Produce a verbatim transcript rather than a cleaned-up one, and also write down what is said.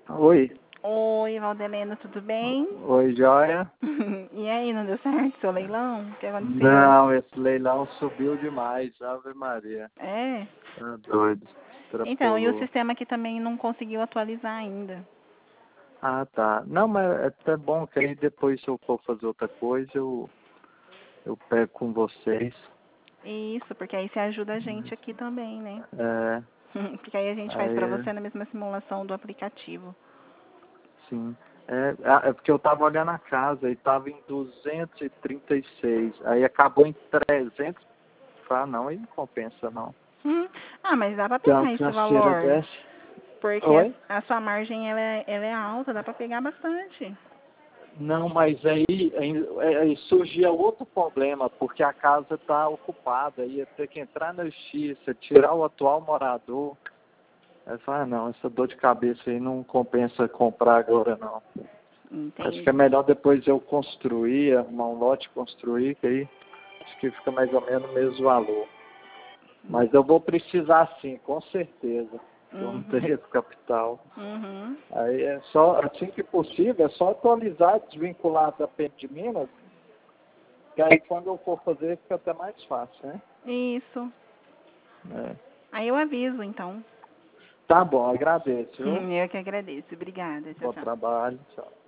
Oi. Oi, Valdelena, tudo bem? Oi, joia. E aí, não deu certo seu leilão? O que aconteceu? Não, esse leilão subiu demais, Ave Maria. É? Tá doido. Então, e o Extrapolou. sistema aqui também não conseguiu atualizar ainda. Ah, tá. Não, mas é até bom que aí depois se eu for fazer outra coisa, eu, eu pego com vocês. Isso, porque aí você ajuda a gente aqui também, né? É, Porque aí a gente faz pra aí, você na mesma simulação do aplicativo. sim. É, é é porque eu tava olhando a casa e tava em duzentos e trinta e seis. Aí acabou em trezentos. Ah, não, aí não compensa, não. Hum, Ah, mas dá pra Tem uma pegar esse canseira valor. dessa. Porque a, Oi? a sua margem ela é, ela é alta, dá pra pegar bastante. Não, mas aí, aí, aí surgia outro problema, porque a casa está ocupada, ia ter que entrar na justiça, tirar o atual morador. Aí eu falei, ah, não, essa dor de cabeça aí não compensa comprar agora, não. Acho que é Entendi. melhor depois eu construir, arrumar um lote e construir, que aí acho que fica mais ou menos o mesmo valor. Mas eu vou precisar sim, com certeza, que eu não Uhum. tenho esse capital. Uhum. Aí é só, assim que possível, é só atualizar, desvincular da P E T de Minas, que aí quando eu for fazer fica até mais fácil, né? Isso. É. Aí eu aviso, então. Tá bom, agradeço, viu? Eu que agradeço. Obrigada. Tchau, Bom tchau. trabalho, tchau.